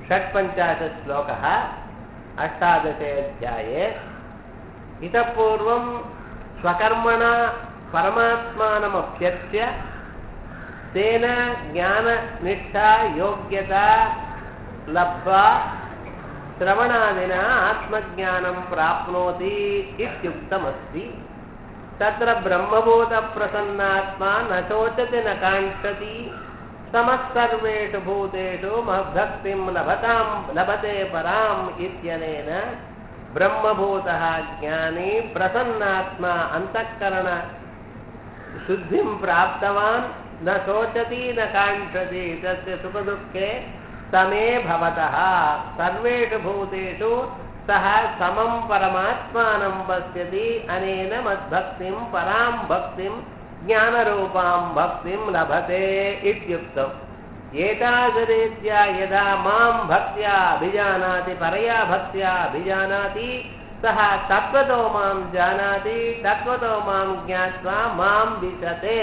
षट्पञ्चाशत् श्लोकः अष्टादशे अध्याये। इतः पूर्वं स्वकर्मणा परमात्मानमप्यर्च्य तेन ज्ञाननिष्ठा योग्यता लब्ध्वा श्रवणादिना आत्मज्ञानं प्राप्नोति इत्युक्तमस्ति। तत्र ब्रह्मभूतप्रसन्नात्मा न शोचति न काङ्क्षति समस्सर्वेषु भूतेषु मद्भक्तिं लभते पराम् इत्यनेन ब्रह्मभूतः ज्ञानी प्रसन्नात्मा अंतःकरण शुद्धिं प्राप्तवान् न शोचति न काङ्क्षति तस्य सुखदुःखे समे भवतः सर्वेषु भूतेषु सः समं परमात्मानं पश्यति अनेन मद्भक्तिं परां भक्तिं ज्ञानरूपां भक्तिं लभते इत्युक्तम्। एतादृरीत्या यदा मां भक्त्या अभिजानाति परया भक्त्या अभिजानाति सः तत्त्वतो मां जानाति तत्त्वतो मां ज्ञात्वा मां विशते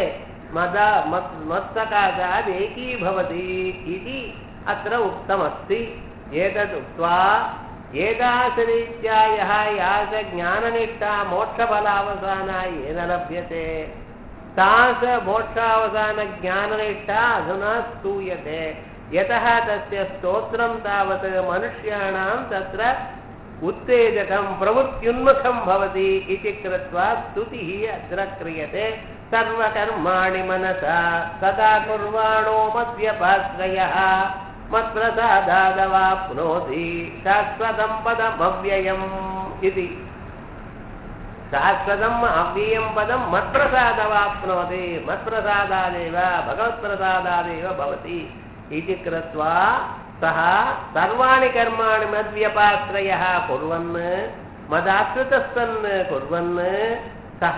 मत्सकाशात् एकीभवति इति अत्र उक्तमस्ति। एतदुक्त्वा एतादृरीत्या यः यास ज्ञाननिष्ठा मोक्षफलावसाना येन लभ्यते तास मोक्षावसान ज्ञाननिष्ठा अधुना स्तूयते। यतः तस्य स्तोत्रं तावत् मनुष्याणां तत्र उत्तेजकं प्रवृत्त्युन्मुखं भवति इति कृत्वा स्तुतिः अत्र क्रियते। सर्वकर्माणि मनसा सदा कुर्वाणो मद्व्यपाश्रयः मत्प्रसादादवाप्नोति शाश्वतं पदमव्ययम् इति। शाश्वतम् अव्ययं पदं मत्प्रसादवाप्नोति मत्प्रसादादेव भगवत्प्रसादादेव भवति इति कृत्वा सः सर्वाणि कर्माणि मद्व्यपाश्रयः कुर्वन् मदाश्रितः कुर्वन् सः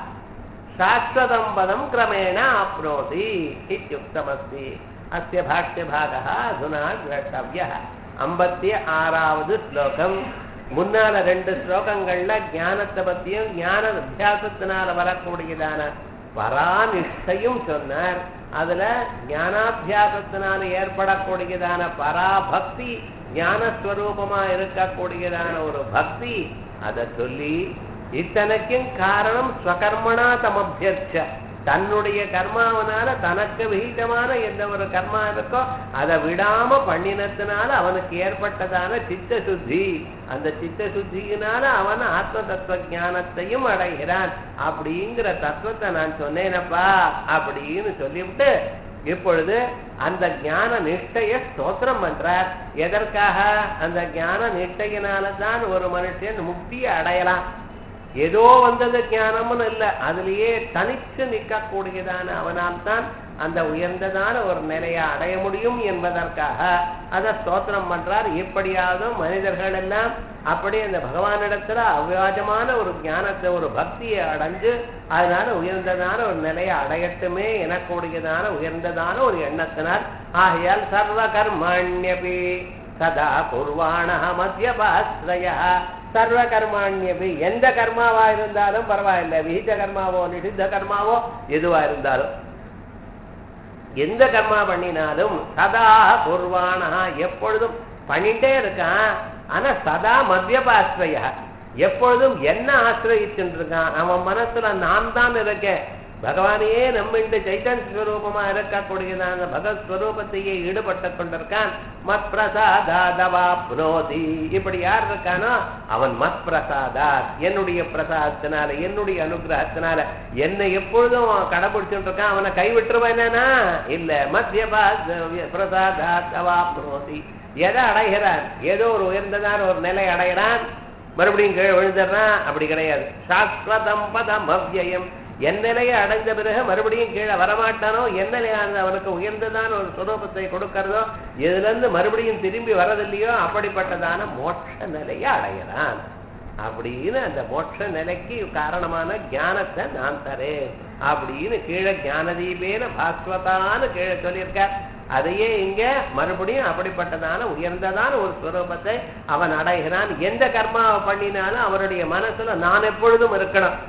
शाश्वतं पदं क्रमेण आप्नोति इत्युक्तमस्ति। अस्य भाष्यभागः अधुना द्रष्टव्यः। 56வது श्लोकम् முன்னால 2 ஸ்லோகங்கள்ல ஞானத்தை பத்தியும் ஞான அத்தியாசத்தினால வரக்கூடியதான பராநிஷ்டையும் சொன்னார். அதுல ஞானாத்தியாசத்தினால ஏற்படக்கூடியதான பராபக்தி ஞானஸ்வரூபமா இருக்கக்கூடியதான ஒரு பக்தி அதை சொல்லி இத்தனைக்கும் காரணம் ஸ்வகர்மணா தமபியர்ச்ச தன்னுடைய கர்மாவனால தனக்கு விகிதமான எந்த ஒரு கர்மா இருக்கோ அதை விடாம பண்ணினத்தினால அவனுக்கு ஏற்பட்டதான சித்த சுத்தி அந்த சித்த சுத்தியினால அவன் ஆத்ம தத்துவ ஞானத்தையும் அடைகிறான் அப்படிங்கிற தத்துவத்தை நான் சொன்னேனப்பா அப்படின்னு சொல்லிவிட்டு இப்பொழுது அந்த ஞான நிஷ்டைய ஸ்தோத்திரம் பண்றார். எதற்காக? அந்த ஞான நிஷ்டையினால தான் ஒரு மனுஷன் முக்தியை அடையலாம். ஏதோ வந்தது ஞானம்னு இல்லை, அதுலேயே தனிச்சு நிற்கக்கூடியதான அவனால் தான் அந்த உயர்ந்ததான ஒரு நிலையை அடைய முடியும் என்பதற்காக அதை ஸ்தோத்திரம் பண்றார். இப்படியாவது மனிதர்கள் எல்லாம் அப்படி அந்த பகவானிடத்துல அவ்வியாஜமான ஒரு ஞானத்தை ஒரு பக்தியை அடைஞ்சு அதனால உயர்ந்ததான ஒரு நிலையை அடையட்டுமே எனக்கூடியதான உயர்ந்ததான ஒரு எண்ணத்தினார். ஆகையால் சர்வ கர்மாண்யபி சதா குர்வாணஹ மத்யபாஸ்ரய சர்வ கர்மாண்யபி எந்த கர்மாவா இருந்தாலும் பரவாயில்லை, விஹித கர்மாவோ நிஷித்த கர்மாவோ எதுவா இருந்தாலும் எந்த கர்மா பண்ணினாலும் சதா குர்வாணஹ எப்பொழுதும் பண்ணிட்டே இருக்கான். ஆனா சதா மத்யபாஸ்ரய எப்பொழுதும் என்ன ஆசிரயிச்சுட்டு இருக்கான். அவன் மனசுல நான் தான் இருக்கேன், பகவானையே நம்பிண்டு சைத்தன்ய ஸ்வரூபமா இருக்கக்கூடியதான பகவத் ஸ்வரூபத்தையே ஈடுபட்டு கொண்டிருக்கான். மத் பிரசாதாதவாப்னோதி இப்படி யார் இருக்கானோ அவன் மத் பிரசாதார் என்னுடைய பிரசாதத்தினால என்னுடைய அனுகிரகத்தினால என்னை எப்பொழுதும் கடைபிடிச்சுட்டு இருக்கான். அவனை கைவிட்டுருவேனா இல்ல. மத்திய பிரசாதாதவாப்னோதி எதை அடைகிறான்? ஏதோ ஒரு உயர்ந்ததான ஒரு நிலை அடைகிறான், மறுபடியும் கீழே விழுந்துடுறான். அப்படி கிடையாது. சாஸ்வதம் பதம் அவ்யயம் என் நிலையை அடைந்த பிறகு மறுபடியும் கீழே வரமாட்டானோ என் நிலையான அவனுக்கு உயர்ந்ததான ஒரு சுரூபத்தை கொடுக்கறதோ இதுல இருந்து மறுபடியும் திரும்பி வரதில்லையோ அப்படிப்பட்டதான மோட்ச நிலையை அடைகிறான். அப்படின்னு அந்த மோட்ச நிலைக்கு காரணமான ஞானத்தை நான் தரேன் அப்படின்னு கீழே ஞானதீபேன பாஸ்வதான்னு கீழே சொல்லியிருக்கார். அதையே இங்க மறுபடியும் அப்படிப்பட்டதான உயர்ந்ததான ஒரு ஸ்வரூபத்தை அவன் அடைகிறான். எந்த கர்மாவை பண்ணினாலும் அவருடைய மனசுல நான் எப்பொழுதும் இருக்கணும்.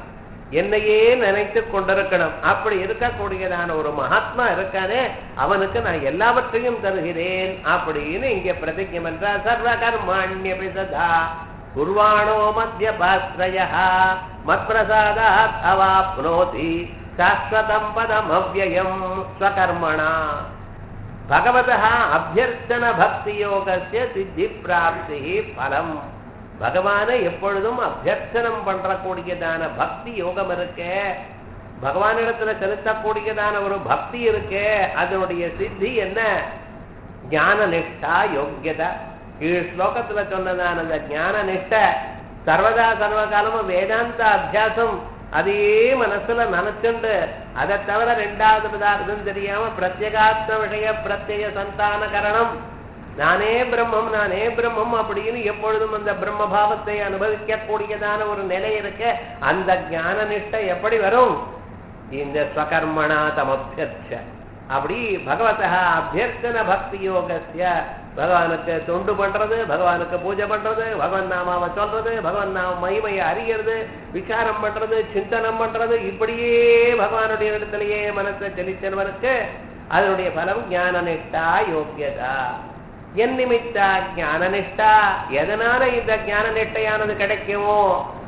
என்னையே நினைத்து கொண்டிருக்கணும். அப்படி இருக்கக்கூடியதான ஒரு மகாத்மா இருக்கானே அவனுக்கு நான் எல்லாவற்றையும் தருகிறேன் அப்படின்னு இங்கே பிரதிஜ்ஞை பண்றார். சர்வ கர்மாண்யபி சதா குர்வாணோ மத்யபாஸ்ரயः மத்பிரசாதாத் அவாப்னோதி சாஸ்வதம் பதம் அவ்யயம் ஸ்வகர்மணா பகவதः அபியர்ச்சன பக்தி யோகஸ்ய சித்தி பிராப்தி பலம். பகவானை எப்பொழுதும் அபியர்ச்சனம் பண்றக்கூடியதான பக்தி யோகம் இருக்கே, பகவானிடத்துல செலுத்தக்கூடியதான ஒரு பக்தி இருக்கே, அதனுடைய சித்தி என்ன? ஞான நிஷ்டா யோக்கியதா. கீழ் ஸ்லோகத்துல சொன்னதான அந்த ஞான நிஷ்ட சர்வதா சர்வகாலமும் வேதாந்த அபியாசம் அதையே மனசுல நினைச்சுண்டு அதை தவிர ரெண்டாவது பதார்த்தம் தெரியாம பிரத்யேகாத்ம விஷய பிரத்யேக சந்தான கரணம் நானே பிரம்மம் அப்படின்னு எப்பொழுதும் அந்த பிரம்ம பாவத்தை அனுபவிக்க கூடியதான ஒரு நிலை இருக்க அந்த ஞான நிஷ்டை எப்படி வரும்? இந்த ஸ்வகர்மணா தமபியர்ச்ச அப்படி பகவதः அபியர்ச்சன பக்தி யோகஸ்ய பகவானுக்கு தொண்டு பண்றது, பகவானுக்கு பூஜை பண்றது, பகவான் நாமாவை சொல்றது, பகவான் நாம மகிமையை அறியறது, விசாரம் பண்றது, சிந்தனம் பண்றது, இப்படியே பகவானுடைய இடத்திலேயே மனசை செலுத்தினவருக்கு அதனுடைய பலம் ஞான நிஷ்டா யோக்கியதா. என் நிமித்தா ஞான நிஷ்டா, எதனால இந்த ஞான நிஷ்டையானது கிடைக்குமோ,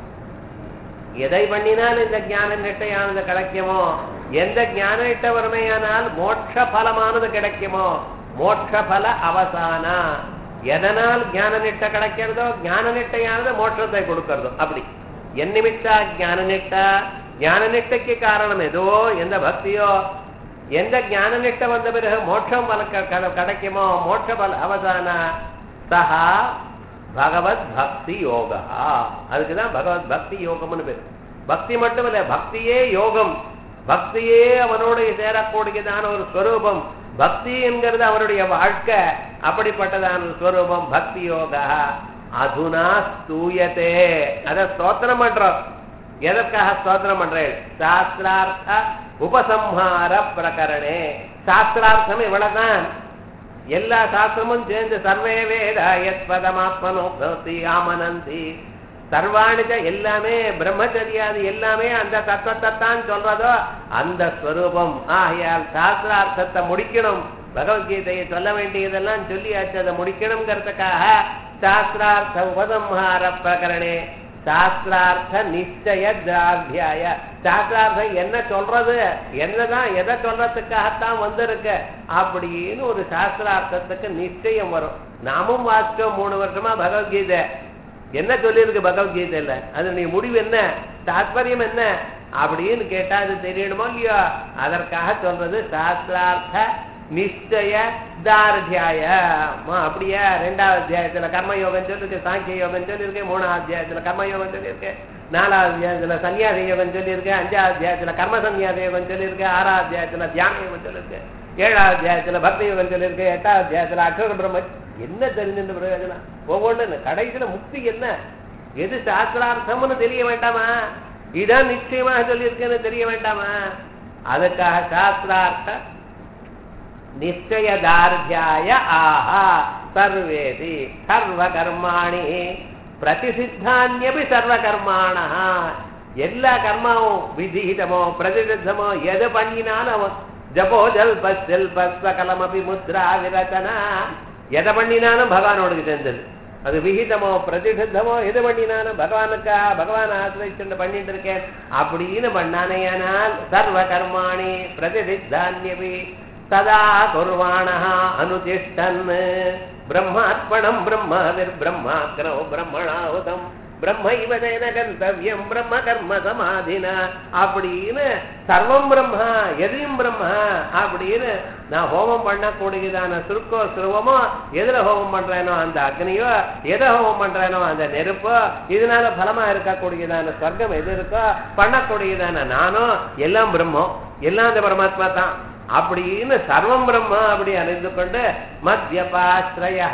எதை பண்ணினால் இந்த ஞான நிஷ்டையானது கிடைக்குமோ, எந்த ஞான நிஷ்ட வறுமையானால் மோட்ச பலமானது கிடைக்குமோ, மோட்ச பல அவசான எதனால் ஞான நிஷ்ட கிடைக்கிறதோ ஞான நிஷ்டையானது மோட்சத்தை கொடுக்கிறதோ அப்படி. என் நிமித்தா ஞான நிஷ்டா, ஞான நிஷ்டைக்கு காரணம் ஏதோ எந்த பக்தியோ, எந்த ஞான நிஷ்ட வந்த பிறகு மோட்சம் கிடைக்குமோ, மோட்ச பல அவசான சஹா பகவத் பக்தி யோகா. அதுக்குதான் பகவத் பக்தி யோகம்னு பேரு. பக்தி மட்டும் இல்ல, பக்தியே யோகம், பக்தியே அவனோட சேரக்கூடியதான ஒரு ஸ்வரூபம். பக்தி என்கிறது அவருடைய வாழ்க்கை, அப்படிப்பட்டதான ஒரு ஸ்வரூபம் பக்தி யோகா. அதுனா ஸ்தூயத்தே, அத ஸ்தோத்திரம் பண்றோம். எதற்காக ஸ்தோத்திரம் பண்றேன்? சாஸ்திரார்த்த உபசம்ஹார பிரகரணே. சாஸ்திரார்த்தம் இவ்வளவுதான். எல்லா சாஸ்திரமும் சேர்ந்து சர்வே வேத யத் பதமாத்மனோ பவதி ஆமனந்தி சர்வாணித எல்லாமே பிரம்மச்சரியாது எல்லாமே அந்த தத்துவத்தை தான் சொல்றதோ அந்த ஸ்வரூபம். ஆகையால் சாஸ்திரார்த்தத்தை முடிக்கணும். பகவத்கீதையை சொல்ல வேண்டியதெல்லாம் சொல்லியாச்சு, அதை முடிக்கணுங்கிறதுக்காக சாஸ்திரார்த்த உபசம்ஹார பிரகரணே சாஸ்திரார்த்த நிச்சய திராத்தியாய. சாஸ்திரார்த்தம் என்ன சொல்றது, என்னதான் எதை சொல்றதுக்காகத்தான் வந்திருக்கு அப்படின்னு ஒரு சாஸ்திரார்த்தத்துக்கு நிச்சயம் வரும். நாமும் வாசிச்சோம் 3 வருஷமா பகவத்கீதை. என்ன சொல்லியிருக்கு பகவத்கீதையில, அதனுடைய முடிவு என்ன, தாத்பரியம் என்ன அப்படின்னு கேட்டா அது தெரியணுமோ இல்லையோ, அதற்காக சொல்றது சாஸ்திரார்த்த நிச்சய தார்த்தியாய. அப்படியே 2வது அத்தியாயத்துல கர்மயோகம் சொல்லிருக்கு, சாங்கிய யோகம் சொல்லியிருக்கு, 3வது அத்தியாயத்துல கர்மயோகம் சொல்லியிருக்கு, 4வது அத்தியாயத்துல சன்னியாச யோகம் சொல்லியிருக்கு, 5வது அத்தியாயத்துல கர்ம சன்னியாச யோகம் சொல்லியிருக்கு, 6வது அத்தியாயத்துல தியான யோகம் சொல்லியிருக்கு, 7வது அத்தியாயத்துல பக்தி யோகம் சொல்லியிருக்கு, 8வது அத்தியாயத்துல அக்ஷர பிரம்ம. என்ன தெரிஞ்சின்ற பிரயோஜனம்? ஒவ்வொன்று கடைசியில முக்தி என்ன, எது சாஸ்திரார்த்தம்னு தெரிய வேண்டாமா? இதான் நிச்சயமாக சொல்லியிருக்கேன்னு தெரிய வேண்டாமா? அதுக்காக சாஸ்திரார்த்த நிச்சயதார்த்தியாய ஆஹா சர்வேதி சர்வ கர்மாணி பிரதிசித்தான்யபி சர்வ கர்மாணா. எல்லா கர்மாவும் விதிஹிதமோ பிரதிசித்தமோ எது பண்ணினாலும் அவன் ஜபோ ஜல்ப செல்ப சகலமபி முத்ரா விரச்சனா எதை பண்ணினாலும் பகவானோடு சேர்ந்தது. அது விகிதமோ பிரதிசித்தமோ எது பண்ணினாலும் பகவானுக்கா பகவான் ஆசிரிச்சு பண்ணிட்டு இருக்கேன் அப்படின்னு பண்ணானேயானால் சர்வ கர்மாணி பிரதிசித்தான்யபி சதா குர்வாணா அனுதிஷ்டன் பிரம்மார்ப்பணம் பிரம்மாவிர் பிரம்மாக்ரோ பிரம்மணாவுதம் பிரம்மைவதேன கந்தவியம் பிரம்ம கர்ம சமாதினா அப்படின்னு சர்வம் பிரம்மா எதையும் பிரம்மா அப்படின்னு நான் ஹோமம் பண்ணக்கூடியதான சுருக்கோ சுருவமோ எதுல ஹோமம் பண்றேனோ அந்த அக்னியோ, எதை ஹோமம் பண்றேனோ அந்த நெருப்போ, இதனால பலமா இருக்கக்கூடியதான சொர்க்கம் எது இருக்கோ பண்ணக்கூடியதான நானோ எல்லாம் பிரம்மம், எல்லாம் அந்த பரமாத்மா தான் அப்படின்னு சர்வம் பிரம்மா அப்படி அறிந்து கொண்டு மத்யபாஸ்ரயா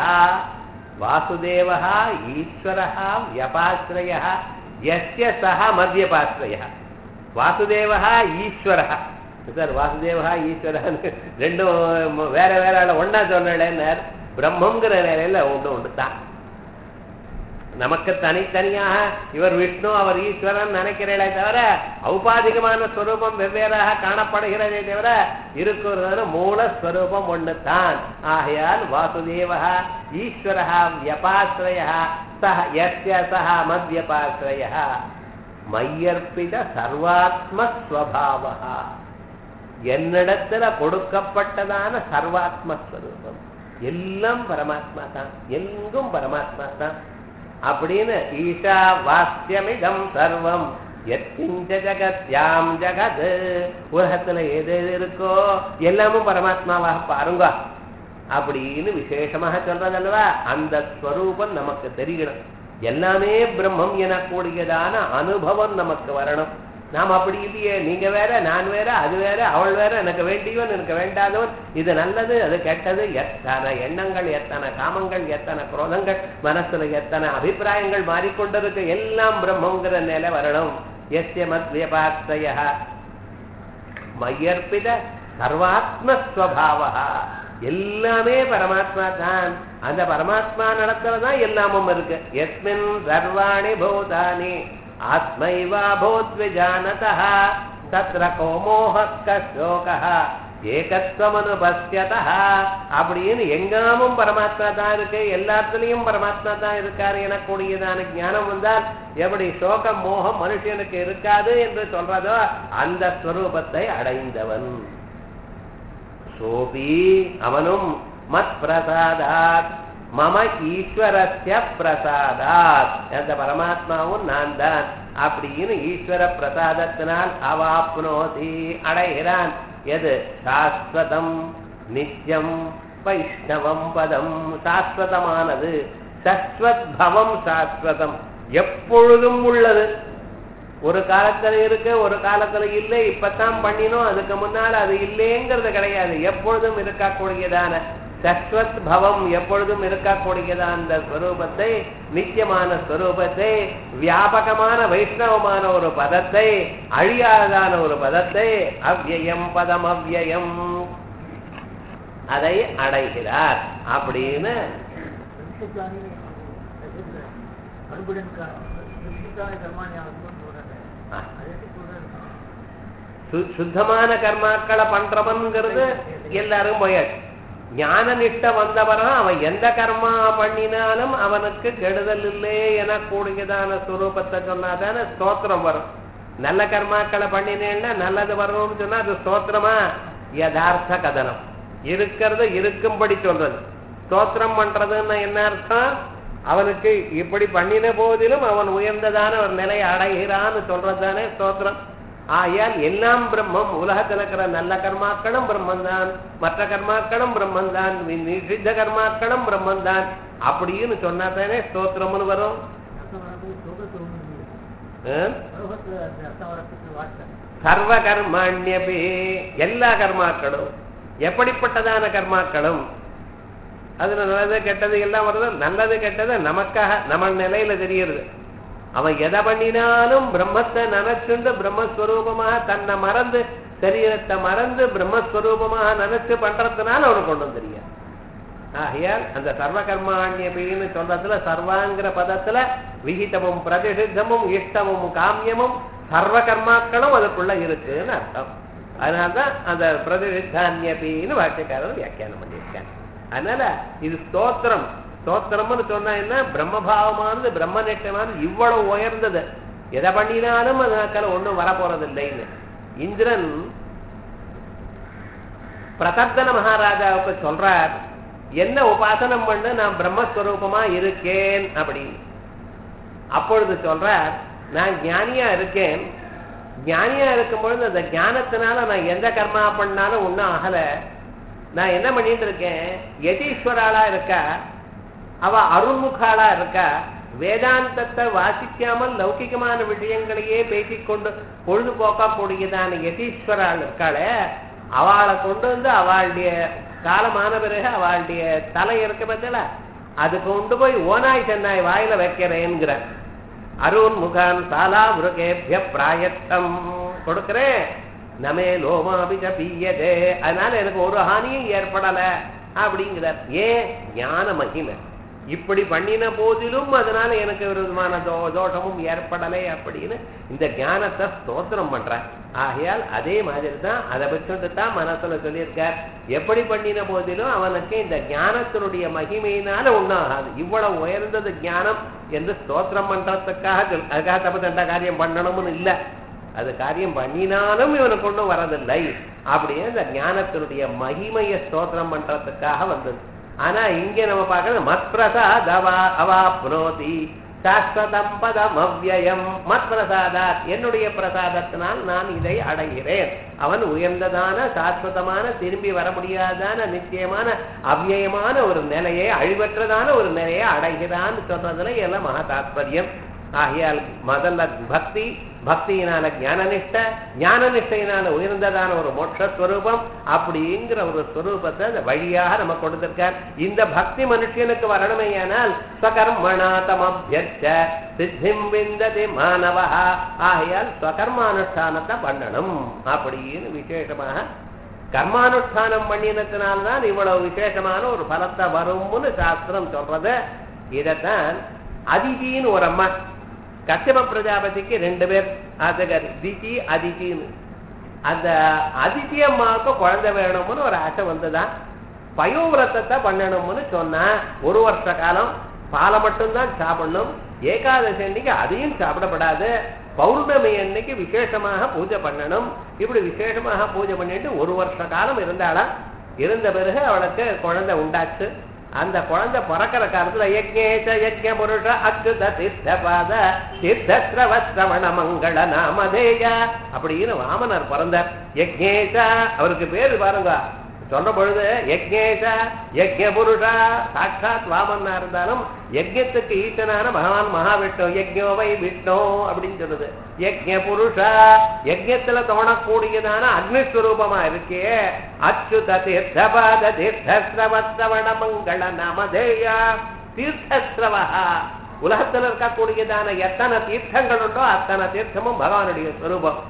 வாசுதேவா ஈஸ்வரா வியபாஸ்ரயா யஸ்ய சஹ மத்யபாஸ்ரயா. வாசுதேவா ஈஸ்வரா சார், வாசுதேவா ஈஸ்வரன்னு ரெண்டும் வேற வேற ஒன்னா சொன்ன பிரம்மங்கிற நிலையில உண்டு தான். நமக்கு தனித்தனியாக இவர் விஷ்ணு அவர் ஈஸ்வரன் நினைக்கிறீர்களே தவிர ஔபாதிகமான ஸ்வரூபம் வெவ்வேறாக காணப்படுகிறதே தவிர இருக்கிறது மூலஸ்வரூபம் ஒண்ணுதான். ஆகையால் வாசுதேவா ஈஸ்வரா வியபாஸ்ரய சஹ யஸ்ய சஹ மத்யபாஸ்ரய மையர்ப்பித சர்வாத்மஸ்வபாவா, என்னிடத்துல கொடுக்கப்பட்டதான சர்வாத்மஸ்வரூபம் எல்லாம் பரமாத்மா தான், எங்கும் பரமாத்மா தான் அப்படின்னு ஈஷா வாஸ்யமிதம் சர்வம் எத்திஞ்ச ஜகத்யாம் ஜகத், உலகத்துல எது இருக்கோ எல்லாமும் பரமாத்மாவாக பாருங்க அப்படின்னு விசேஷமாக சொல்றதல்லவா. அந்த ஸ்வரூபம் நமக்கு தெரியணும். எல்லாமே பிரம்மம் எனக்கூடியதான அனுபவம் நமக்கு வரணும். நாம் அப்படி இல்லையே, நீங்க வேற நான் வேற அது வேற அவள் வேற, எனக்கு வேண்டியவன் எனக்கு வேண்டாதவன், இது நல்லது அது கெட்டது, எத்தனை எண்ணங்கள் எத்தனை காமங்கள் எத்தனை குரோதங்கள் மனசுல எத்தனை அபிப்பிராயங்கள் மாறிக்கொண்டிருக்கு, எல்லாம் பிரம்மங்கிற நிலை வரணும். எஸ்ய மத்யபாஸ்ரய மையர்ப்பித சர்வாத்மஸ்வபாவா, எல்லாமே பரமாத்மா தான். அந்த பரமாத்மா நடத்துறதுதான் எல்லாமும் இருக்கு. எஸ்மின் சர்வாணி பூதானி ஆத்மைவா பூத்விஜானதஹ தத்ர கோ மோஹः கஸ்யோகः ஏகத்வமனுபஸ்யதஹ அப்படின்னு எங்காமும் பரமாத்மா தான் இருக்கு, எல்லாத்துலயும் பரமாத்மா தான் இருக்காரு எனக்கூடியதான ஞானம் வந்தால் எப்படி சோகம் மோகம் மனுஷனுக்கு இருக்காது என்று சொல்றதோ அந்த ஸ்வரூபத்தை அடைந்தவன். சோபி அவனும் மத் பிரசாதாத் மம ஈஸ்வரஸ்ய பிரசாதாத், அந்த பரமாத்மாவும் நான் தான் அப்படின்னு ஈஸ்வர பிரசாதத்தினால் அவாப்னோதி அடைகிறான். எது சாஸ்வதம் நித்யம் வைஷ்ணவம் பதம், சாஸ்வதமானது சஸ்வத் பவம், சாஸ்வதம் எப்பொழுதும் உள்ளது. ஒரு காலத்துல இருக்கு ஒரு காலத்துல இல்லை, இப்பத்தான் பண்ணினோம் அதுக்கு முன்னால அது இல்லைங்கிறது கிடையாது. எப்பொழுதும் இருக்கக்கூடியதான சஸ்வத் பவம், எப்பொழுதும் இருக்கக்கூடியதான அந்த ஸ்வரூபத்தை, நித்தியமான ஸ்வரூபத்தை, வியாபகமான வைஷ்ணவமான ஒரு பதத்தை, அழியாதான ஒரு பதத்தை, அவ்யயம் பதம் அவ்யயம் அதை அடைகிறார் அப்படின்னு சுத்தமான கர்மாக்களை பண்றவன்கிறது எல்லாரும் போயாச்சு. ஞான நிஷ்ட வந்தவனா அவன் எந்த கர்மா பண்ணினாலும் அவனுக்கு கெடுதல் இல்லை என கூடியதான ஸ்வரூபத்தை சொன்னாதான ஸ்தோத்திரம் வரும். நல்ல கர்மாக்களை பண்ணினேன்னா நல்லது வரணும்னு சொன்னா அது ஸ்தோத்திரமா? யதார்த்த கதனம், இருக்கிறது இருக்கும்படி சொல்றது. ஸ்தோத்திரம் பண்றதுன்னு என்ன அர்த்தம்? அவனுக்கு இப்படி பண்ணின போதிலும் அவன் உயர்ந்ததான ஒரு நிலையை அடைகிறான்னு சொல்றது தானே ஸ்தோத்திரம். ஆயால் எல்லாம் பிரம்மம், உலகத்தில் இருக்கிற நல்ல கர்மாக்களும் பிரம்மந்தான், மற்ற கர்மாக்களும் பிரம்மந்தான், நிஷித்த கர்மாக்களும் பிரம்மந்தான் அப்படின்னு சொன்னா தானே ஸ்தோத்திரம்னு வரும். சர்வ கர்மாண்யபி, எல்லா கர்மாக்களும் எப்படிப்பட்டதான கர்மாக்களும், அதுல நல்லது கெட்டது எல்லாம் வருது. நல்லது கெட்டது நமக்காக நம்ம நிலையில தெரியுது. அவன் எதை பண்ணினாலும் பிரம்மத்தை நினைச்சுண்டு பிரம்மஸ்வரூபமாக தன்னை மறந்து சரீரத்தை மறந்து பிரம்மஸ்வரூபமாக நினைச்சு பண்றதுனால அவனுக்கு கொண்டு தெரியும். ஆகையால் அந்த சர்வ கர்மாண்யபின்னு சொல்றதுல சர்வாங்கிற பதத்துல விகிதமும் பிரதிஷித்தமும் இஷ்டமும் காமியமும் சர்வ கர்மாக்களும் அதுக்குள்ள இருக்குன்னு அர்த்தம். அதனால்தான் அந்த பிரதிஷித்தான்யபின்னு வாக்கியக்காரர் வியாக்கியானம் பண்ணியிருக்காங்க. அதனால இது ஸ்தோத்திரம். ஸ்தோத்திரம்னு சொன்னா என்ன? பிரம்மபாவமானது பிரம்மநேட்டமானது இவ்வளவு உயர்ந்தது, எதை பண்ணினாலும் அதனால ஒண்ணும் வரப்போறது இல்லைன்னு. இந்திரன் பிரதர்தன மகாராஜாவுக்கு சொல்றார், என்ன உபாசனம் பண்ணு நான் பிரம்மஸ்வரூபமா இருக்கேன் அப்படின்னு. அப்பொழுது சொல்றார், நான் ஞானியா இருக்கேன், ஞானியா இருக்கும் பொழுது அந்த ஞானத்தினால நான் எந்த கர்மா பண்ணாலும் ஒன்னும் ஆகல. நான் என்ன பண்ணிட்டு இருக்கேன்? யதீஸ்வராளா இருக்கா, அவ அருள்முகாளா இருக்கா, வேதாந்தத்தை வாசிக்காமல் லௌகிகமான விஷயங்களையே பேசிக்கொண்டு பொழுதுபோக்கக்கூடியதான யதீஸ்வராள் இருக்காளே, அவளை கொண்டு வந்து அவளுடைய காலமான பிறகு அவளுடைய தலை இருக்க பத்தில அது கொண்டு போய் ஓனாய் சென்னாய் வாயில வைக்கிறேன்கிற. அருண் முகான் சாலா முருகேபிய பிராயத்தம் கொடுக்கிறேன், நமே லோமாபிஜ பீயதே, அதனால எனக்கு ஒரு ஹானியும் ஏற்படல அப்படிங்கிறார். ஏன்? ஞான மகிமை. இப்படி பண்ணின போதிலும் அதனால எனக்கு ஒரு விதமான தோஷமும் ஏற்படலை அப்படின்னு இந்த ஞானத்தை ஸ்தோத்திரம் பண்றேன். ஆகையால் அதே மாதிரி தான் அதை வச்சுட்டு தான் மனசுல சொல்லியிருக்கார், எப்படி பண்ணின போதிலும் அவனுக்கு இந்த ஞானத்தினுடைய மகிமையினால ஒன்றாகாது. இவ்வளவு உயர்ந்தது ஞானம் என்று ஸ்தோத்திரம் பண்றதுக்காக அதுக்காக தப்பு தண்டா காரியம் பண்ணணும்னு இல்லை, அது காரியம் பண்ணினாலும் இவனுக்கு ஒன்றும் வரதில்லை அப்படியே இந்த ஞானத்தினுடைய மகிமையை ஸ்தோத்திரம் பண்றதுக்காக வந்தது. ஆனா இங்கே நம்ம பார்க்கறது மத் பிரசாத் அவாப்னோதி சாஸ்வதம் பதம் அவ்யயம். மத் பிரசாதாத் என்னுடைய பிரசாதத்தினால் நான் இதை அடைகிறேன். அவன் உயர்ந்ததான சாஸ்வதமான திரும்பி வர முடியாதான நிச்சயமான அவ்யயமான ஒரு நிலையை அழிவற்றதான ஒரு நிலையை அடைகிறான்னு சொல்றதுல எல்லாம் மகா தாத்பரியம். ஆகையால் முதல்ல பக்தி, பக்தியினால ஞானநிஷ்ட, ஞானநிஷ்டையினால உயர்ந்ததான ஒரு மோட்சஸ்வரூபம் அப்படிங்கிற ஒரு ஸ்வரூபத்தை அந்த வழியாக நம்ம கொடுத்திருக்கார். இந்த பக்தி மனுஷனுக்கு வரணுமையானால் ஸ்வகர்மணா தமப்யர்ச்ச சித்திம் விந்ததி மானவா. ஆகையால் ஸ்வகர்மானுஷ்டானத்தை பண்ணணும் அப்படின்னு விசேஷமாக கர்மானுஷ்டானம் பண்ணினத்தினால்தான் இவ்வளவு விசேஷமான ஒரு பலத்தை வரும்னு சாஸ்திரம் சொல்றது. இதைத்தான் அதிதின்னு ஒரு அம்மா, கஷ்யப பிரஜாபதிக்கு 2 பேர் ஆசகர், திதி அதிதின்னு. அந்த அதிதி அம்மாவுக்கு குழந்தை வேணும்னு ஒரு ஆசை வந்துதான் பயோவிரதத்தை பண்ணணும்னு சொன்னா 1 வருஷ காலம் பாலை மட்டும்தான் சாப்பிடணும், ஏகாதசி அன்னைக்கு அதையும் சாப்பிடப்படாது, பௌர்ணமி அன்னைக்கு விசேஷமாக பூஜை பண்ணணும். இப்படி விசேஷமாக பூஜை பண்ணிட்டு 1 வருஷ காலம் இருந்தாளா. இருந்த பிறகு அவளுக்கு குழந்தை உண்டாச்சு. அந்த குழந்தை பிறக்கிற காலத்துல யஜ்ஞேச யஜ்ஞ புருஷ அச்சுத தீர்த்தபாத தீர்த்தஸ்ரவஸ்ரவண மங்கள நாமதேய அப்படின்னு வாமனர் பிறந்தார். யஜ்ஞேசா அவருக்கு பேரு பாருங்க, சொல்ற பொழுது யஜ்ஞேசா யஜ்ஞ புருஷா, சாட்சாத் வாமனா இருந்தாலும் யஜ்ஞத்துக்கு ஈசனான பகவான் மகாவிஷ்ணு, யஜ்ஞோவை விஷ்ணு அப்படின்னு சொல்லுது. யஜ்ஞ புருஷா யஜ்ஞத்துல தோணக்கூடியதான அக்னிஸ்வரூபமா இருக்கே. அச்சுத தீர்த்தபாத தீர்த்தஸ்ரவஸ்ரவண மங்கள நாமதேயா தீர்த்தஸ்ரவா. உலகத்துல இருக்கக்கூடியதான எத்தனை தீர்த்தங்கள் உண்டோ அத்தனை தீர்த்தமும் பகவானுடைய ஸ்வரூபம்.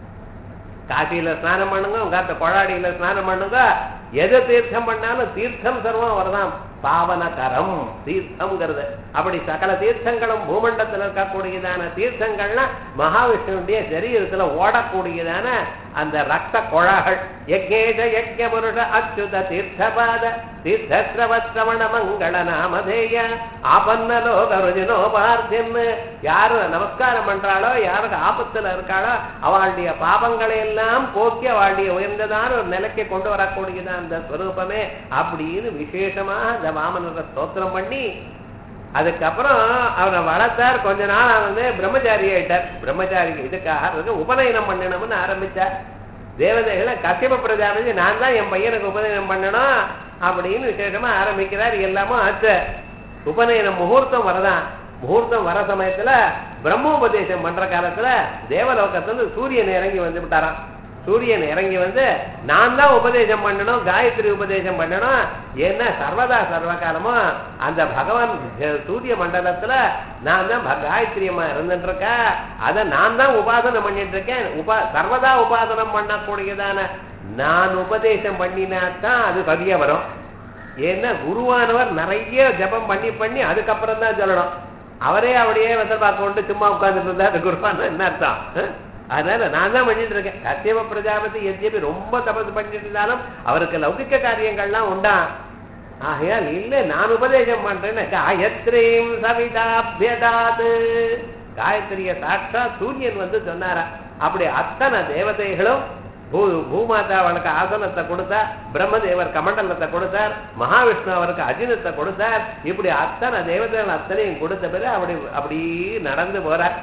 காசியில ஸ்நானம் பண்ணுங்க, உங்க கொழாடியில ஸ்நானம் பண்ணுங்க, எது தீர்த்தம் பண்ணாலும் தீர்த்தம் சர்வம் வரதான் பாவனகரம் தீர்த்தம்ங்கிறது. அப்படி சகல தீர்த்தங்களும் பூமண்டத்துல இருக்கக்கூடியதான தீர்த்தங்கள்னா மகாவிஷ்ணுடைய சரீரத்துல ஓடக்கூடியதான அந்த ரத்த கொழாகள். யஜ்ஞேஷ யஜ்ஞ புருஷ அச்சுத தீர்த்தபாத தீர்த்தஸ்ரவஸ்ரவண மங்கள நாமதேய ஆபன்னலோக ருஜினோபார்த்தியம். யாரு நமஸ்காரம் பண்றாளோ, யாருக்கு ஆபத்துல இருக்காளோ அவளுடைய பாபங்களை எல்லாம் போக்கி அவளுடைய உயர்ந்ததான ஒரு நிலைக்கு கொண்டு வரக்கூடியதான் அந்த ஸ்வரூபமே அப்படின்னு விசேஷமாக அந்த வாமனரை ஸ்தோத்திரம் பண்ணி அதுக்கப்புறம் அவரை வளர்த்தார். கொஞ்ச நாள் வந்து பிரம்மச்சாரி ஆயிட்டார். பிரம்மச்சாரி இதுக்காக உபநயனம் பண்ணணும்னு ஆரம்பிச்சார். தேவதைகளை கஷ்யப பிரஜாபதி நான் தான் என் பையனுக்கு உபநயனம் பண்ணணும் அப்படின்னு விசேஷமா ஆரம்பிக்கிறார். எல்லாமே ஆச்சு. உபநயனம் முகூர்த்தம் வரதான். முகூர்த்தம் வர சமயத்துல பிரம்மோபதேசம் பண்ற காலத்துல தேவலோகத்துல சூரியன் இறங்கி வந்து விட்டாராம். சூரியன் இறங்கி வந்து நான் தான் உபதேசம் பண்ணணும், காயத்ரி உபதேசம் பண்ணணும். ஏன்னா சர்வதா சர்வகாலமும் அந்த பகவான் சூரிய மண்டலத்துல நான் தான் காயத்ரியமா இருந்துட்டு இருக்கேன். அதை நான் தான் உபாசனம் பண்ணிட்டு இருக்கேன். சர்வதா உபாசனம் பண்ணக்கூடியதான நான் உபதேசம் பண்ணினாத்தான் அது சரியா வரும். ஏன்னா குருவானவர் நிறைய ஜபம் பண்ணி பண்ணி அதுக்கப்புறம் தான் சொல்லணும். அவரே அப்படியே வந்து பார்க்க கொண்டு சும்மா உட்கார்ந்துட்டு இருந்தா அது குருவான என்ன அர்த்தம்? அதனால நான் தான் பண்ணிட்டு இருக்கேன். கஷ்யப பிரஜாபதி எத்யபி ரொம்ப தபசு பண்ணிட்டு இருந்தாலும் அவருக்கு லௌகிக்க காரியங்கள்லாம் உண்டா. ஆகையால் இல்ல நான் உபதேசம் பண்றேன்னு காயத்ரீம் சவிதாபியதாது காயத்ரிய சாட்சா சூரியன் வந்து சொன்னாரா. அப்படி அத்தனை தேவதைகளும் பூமாதா அவளுக்கு ஆசனத்தை கொடுத்தார், பிரம்மதேவர் கமண்டலத்தை கொடுத்தார், மகாவிஷ்ணு அவருக்கு அஜினத்தை கொடுத்தார். இப்படி அத்தனை தேவதைகள் அத்தனையும் கொடுத்த பிறகு அப்படி நடந்து போறார்.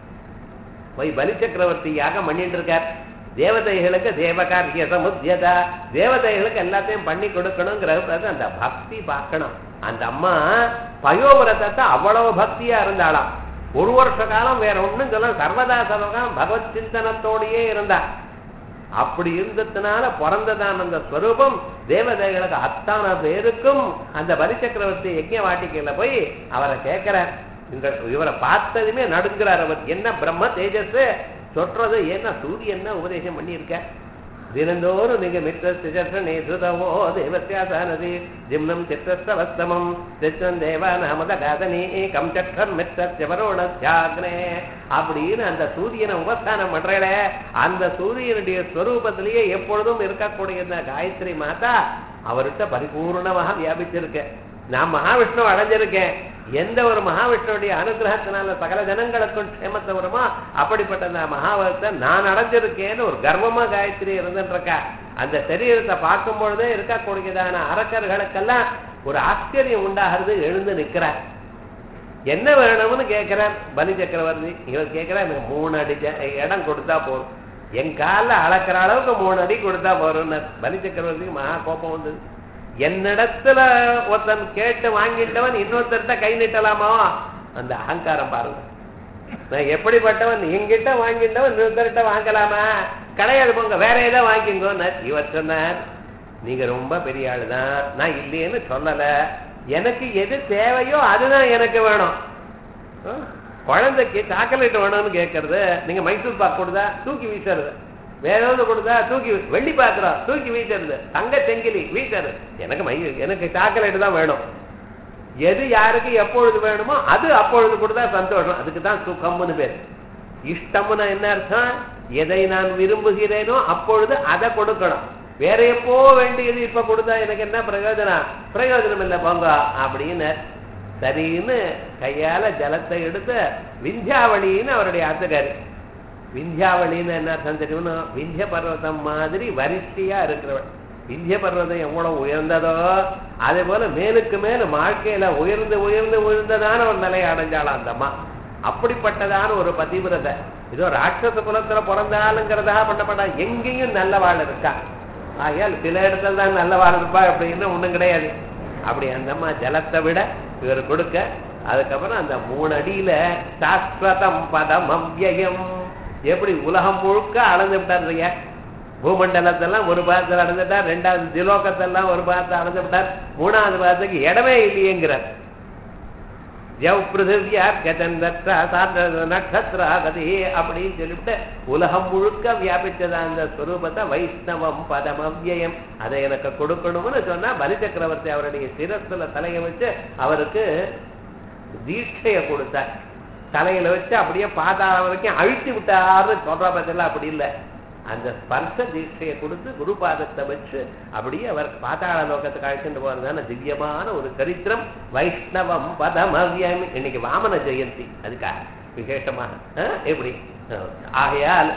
போய் பலி சக்கரவர்த்தி யாகம் பண்ணிட்டு இருக்கார். தேவதைகளுக்கு தேவகாரிய சமுத்தியதா, தேவதைகளுக்கு எல்லாத்தையும் பண்ணி கொடுக்கணுங்கிற அந்த பக்தி பார்க்கணும். அந்த அம்மா பயோவிரதத்தை அவ்வளவு பக்தியா இருந்தாளாம். 1 வருஷ காலம் வேற ஒண்ணும் சொல்ல சர்வதா சர்வகாலம் பகவத் சிந்தனத்தோடையே இருந்தா. அப்படி இருந்ததுனால பிறந்ததான் அந்த ஸ்வரூபம் தேவதைகளுக்கு அத்தனை பேருக்கும் அந்த பலி சக்கரவர்த்தி யஜ்ஞ வாட்டிக்கையில போய் அவரை கேட்கிறார். இவரை பார்த்ததுமே நடுங்கிறார். அவர் என்ன பிரம்ம தேஜஸ் சொல்றது, என்ன சூரியன் உபதேசம் பண்ணியிருக்க, தினந்தோறும் நீங்க மித்திரே சுதவோ தேவத்தியாசானதி ஜிம்னம் சித்திரஸ்தவஸ்தமம் சித்தம் தேவானாமத காதனி கம் சக்கரம் மித்திரவரோணத்யாக்னே அப்படின்னு அந்த சூரியனை உபஸ்தானம் பண்றேன். அந்த சூரியனுடைய ஸ்வரூபத்திலேயே எப்பொழுதும் இருக்கக்கூடிய இந்த காயத்ரி மாதா அவர்கிட்ட பரிபூர்ணமாக வியாபிச்சிருக்க. நான் மகாவிஷ்ணு அடைஞ்சிருக்கேன். எந்த ஒரு மகாவிஷ்ணுடைய அனுகிரகத்தினால சகல ஜனங்களுக்கும் க்ஷேமத்தை வருமோ அப்படிப்பட்ட அந்த மகாவத்தை நான் அடைஞ்சிருக்கேன்னு ஒரு கர்வமா காயத்ரி இருந்துருக்கா. அந்த சரீரத்தை பார்க்கும் பொழுதே இருக்கக்கூடியதான அரக்கர்களுக்கெல்லாம் ஒரு ஆச்சரியம் உண்டாகிறது. எழுந்து நிற்கிறார். என்ன வேணும்னு கேட்கிறார் பலி சக்கரவர்த்தி. இவர் கேட்கிறார், எனக்கு 3 அடி இடம் கொடுத்தா போதும், என் காலில் அளக்கிற அளவுக்கு 3 அடி கொடுத்தா போறோம்னு. பலி சக்கரவர்த்திக்கு மகா கோபம் வந்தது. என்னிடத்துல ஒருத்தன் கேட்டு வாங்கிட்டவன் இன்னொருத்தர்கிட்ட கை நீட்டலாமா? அந்த அகங்காரம் பாருங்க. நான் எப்படிப்பட்டவன், எங்கிட்ட வாங்கிட்டவன் இன்னொருத்தர்கிட்ட வாங்கலாமா? கிடையாது, போங்க வேற ஏதோ வாங்கிங்கோ. இவர் சொன்னார், நீங்க ரொம்ப பெரிய ஆளுதான், நான் இல்லையேன்னு சொல்லல. எனக்கு எது தேவையோ அதுதான் எனக்கு வேணும். குழந்தைக்கு சாக்லேட் வேணும்னு கேட்கறது, நீங்க மைசூர் பாக் கொடுத்தா தூக்கி வீசுறது, வேற ஏதாவது கொடுத்தா தூக்கி, வெள்ளி பாத்திரம் தூக்கி வீசுறது, தங்க செங்கிலி வீசுறது. எனக்கு சாக்லேட் தான் வேணும். எது யாருக்கு எப்பொழுது வேணுமோ அது அப்பொழுது கொடுத்தா சந்தோஷம். அதுக்கு தான் சுகம்னு பேர். இஷ்டம்னு என்ன அர்த்தம்? எதை நான் விரும்புகிறேனோ அப்பொழுது அதை கொடுக்கணும். வேற எப்போ வேண்டியது இப்ப கொடுத்தா எனக்கு என்ன பிரயோஜனம்? பிரயோஜனம் இல்லை போங்க அப்படின்னு சரின்னு கையால ஜலத்தை எடுத்து விந்தியாவளின்னு அவருடைய ஆத்துக்காரி. விந்தியாவளின்னு என்ன அர்த்தம் தெரியும்னு, விந்திய பர்வதம் மாதிரி வரிசையா இருக்கிறவள். விந்திய பர்வதம் எவ்வளவு உயர்ந்ததோ அதே போல மேலுக்கு மேல வாழ்க்கையில உயர்ந்து உயர்ந்து உயர்ந்ததான ஒரு நிலையை அடைஞ்சாலும் அந்த அம்மா. அப்படிப்பட்டதான ஒரு பதிவிரத. இதோ ராட்சச குலத்துல பிறந்தாளுங்கிறதா பண்ணப்பட்டா எங்கேயும் நல்லவாள் இருக்கா. ஆகையால் சில இடத்துல தான் நல்லவாள் இருப்பா அப்படின்னு ஒண்ணும் கிடையாது. அப்படி அந்த அம்மா ஜலத்தை விட இவர் கொடுக்க, அதுக்கப்புறம் அந்த 3 அடியில சாஸ்வதம் பதம் அவ்யயம். எப்படி உலகம் முழுக்க அளந்து விட்டார். பூமண்டலத்தெல்லாம் ஒரு பாகத்தில் அடைஞ்சிட்டார், 2வது திலோகத்தெல்லாம் ஒரு பாகத்தை அடைஞ்சு விட்டார், 3வது பாகத்துக்கு இடமே இல்லையேங்கிறார். நட்சத்திராகதி அப்படின்னு சொல்லிவிட்டு உலகம் முழுக்க வியாபிச்சதா அந்த ஸ்வரூபத்தை வைஷ்ணவம் பதமவ்யயம் அதை எனக்கு கொடுக்கணும்னு சொன்னா பலி சக்கரவர்த்தி அவருடைய சிரஸ்ல தலையை வச்சு அவருக்கு தீட்சையை கொடுத்தார். தலையில வச்சு அப்படியே பாதாள வரைக்கும் அழுத்தி விட்டாருன்னு சொல்ற பட்சத்தில் அப்படி இல்லை. அந்த ஸ்பர்ச தீட்சையை கொடுத்து குருபாதத்தை வச்சு அப்படியே அவர் பாதாள லோகத்துக்கு அழைச்சிட்டு போறதுதான திவ்யமான ஒரு சரித்திரம். வைஷ்ணவம் பதமவ்யம். இன்னைக்கு வாமன ஜெயந்தி, அதுக்காக விசேஷமாக எப்படி ஆகையால்